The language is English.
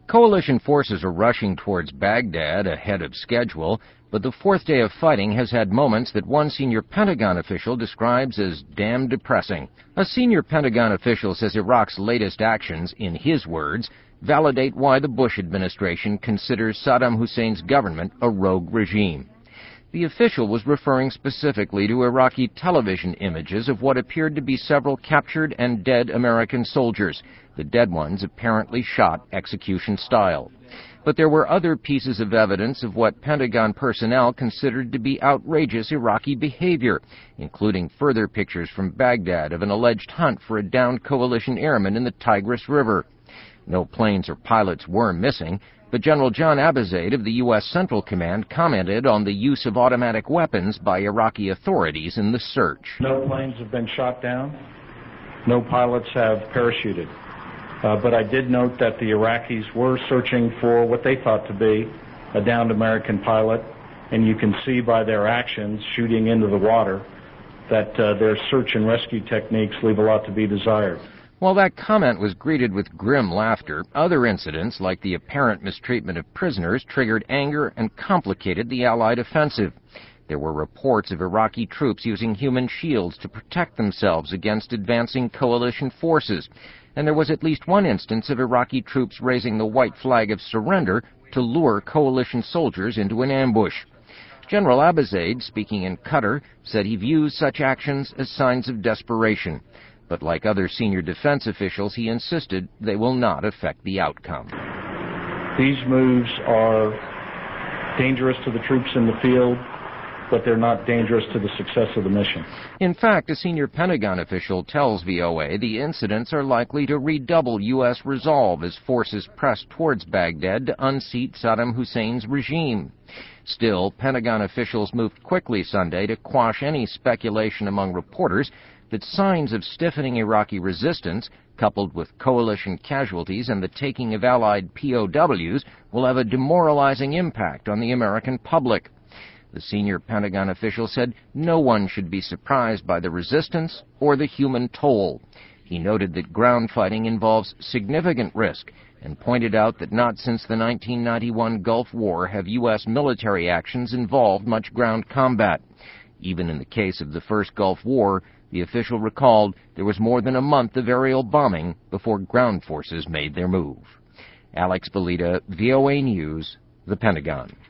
Coalition forces are rushing towards Baghdad ahead of schedule, but the fourth day of fighting has had moments that one senior Pentagon official describes as damn depressing. A senior Pentagon official says Iraq's latest actions, in his words, validate why the Bush administration considers Saddam Hussein's government a rogue regime. The official was referring specifically to Iraqi television images of what appeared to be several captured and dead American soldiers, the dead ones apparently shot execution style. But there were other pieces of evidence of what Pentagon personnel considered to be outrageous Iraqi behavior, including further pictures from Baghdad of an alleged hunt for a downed coalition airman in the Tigris River. No planes or pilots were missing, but General John Abizaid of the U.S. Central Command commented on the use of automatic weapons by Iraqi authorities in the search. No planes have been shot down. No pilots have parachuted. But I did note that the Iraqis were searching for what they thought to be a downed American pilot, and you can see by their actions shooting into the water that their search and rescue techniques leave a lot to be desired. While that comment was greeted with grim laughter, other incidents, like the apparent mistreatment of prisoners, triggered anger and complicated the Allied offensive. There were reports of Iraqi troops using human shields to protect themselves against advancing coalition forces, and there was at least one instance of Iraqi troops raising the white flag of surrender to lure coalition soldiers into an ambush. General Abizaid, speaking in Qatar, said he views such actions as signs of desperation. But like other senior defense officials, he insisted they will not affect the outcome. These moves are dangerous to the troops in the field, but they're not dangerous to the success of the mission. In fact, a senior Pentagon official tells VOA the incidents are likely to redouble U.S. resolve as forces press towards Baghdad to unseat Saddam Hussein's regime. Still, Pentagon officials moved quickly Sunday to quash any speculation among reporters that signs of stiffening Iraqi resistance, coupled with coalition casualties and the taking of Allied POWs, will have a demoralizing impact on the American public. The senior Pentagon official said no one should be surprised by the resistance or the human toll. He noted that ground fighting involves significant risk and pointed out that not since the 1991 Gulf War have U.S. military actions involved much ground combat. Even in the case of the first Gulf War, the official recalled there was more than a month of aerial bombing before ground forces made their move. Alex Belita, VOA News, the Pentagon.